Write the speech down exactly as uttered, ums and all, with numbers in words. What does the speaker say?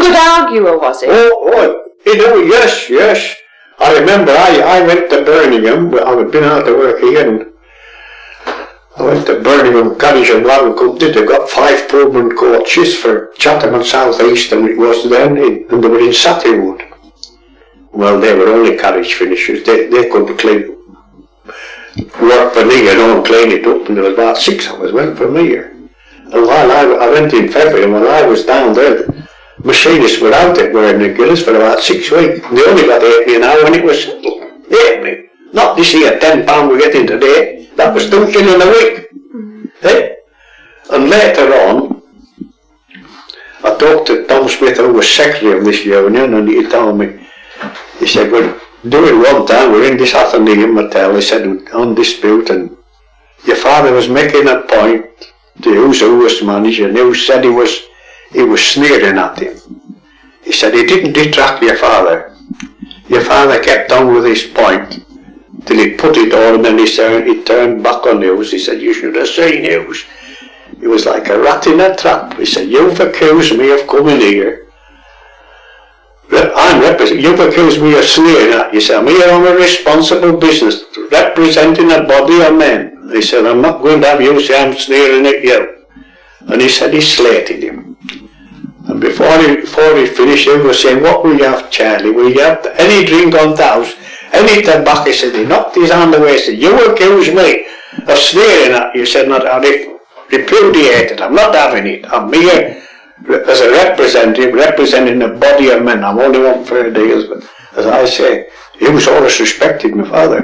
good arguer, was he? Oh, oh, you know, yes, yes. I remember I, I went to Birmingham. I had been out to work here, and I went to Birmingham Carriage and Wagon Company. They got five Pullman coaches for Chatham and South East, and it was then, in, and they were in Satterwood. Well, they were only carriage finishers. They, they couldn't clean, work for me, you know, and clean it up, and there was about six hours went for me here. And while I, I went in February, and while I was down there, machinists were out at Wearing Gillis for about six weeks. They only got eight me an hour when it was settled. Eight me. Not this here ten pound we're getting today. That was two shilling a week. Mm. Eh? And later on, I talked to Tom Smith, who was secretary of this union, and he told me, he said, we're doing one time, we're in this Athenaeum Hotel, he said, on dispute, and your father was making a point to who's who was manager, and who said he was he was sneering at him. He said he didn't detract your father. Your father kept on with his point till he put it all, and then he turned, he turned back on Hughes. He said, you should have seen Hughes. He was like a rat in a trap. He said, you've accused me of coming here. I'm representing, you've accused me of sneering at you. He said, I'm here on a responsible business, representing a body of men. He said, I'm not going to have you say I'm sneering at you. And he said he slated him. And before he, before he finished, he was saying, what will you have, Charlie? Will you have any drink on the house? Any tobacco? He said, he knocked his hand away. He said, you accuse me of sneering at you. He said, not, I repudiated. I'm not having it. I'm here as a representative, representing a body of men. I'm only one fair deals, but as I say, he was always respected, my father.